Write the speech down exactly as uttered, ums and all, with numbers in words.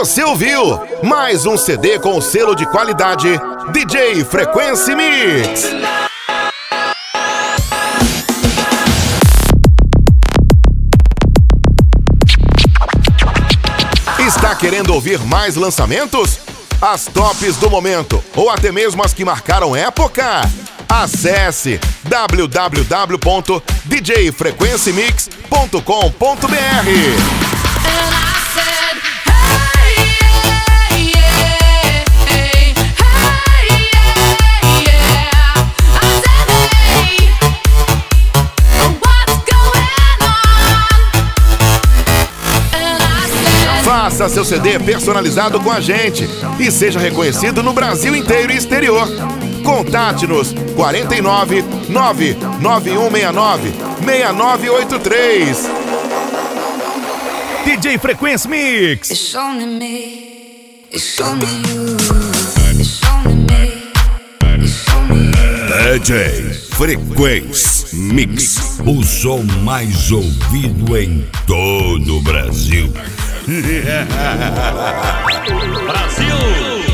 Você ouviu mais um C D com o selo de qualidade D J Frequency Mix. Está querendo ouvir mais lançamentos? As tops do momento ou até mesmo as que marcaram época? Acesse w w w ponto d j frequency mix ponto com ponto b r. Faça seu C D personalizado com a gente e seja reconhecido no Brasil inteiro e exterior. Contate-nos quarenta e nove, nove nove um seis nove, seis nove oito três. D J Frequency Mix. It's only me. It's only you. It's only me. It's only you. D J Frequency Mix, o som mais ouvido em todo o Brasil. Brasil!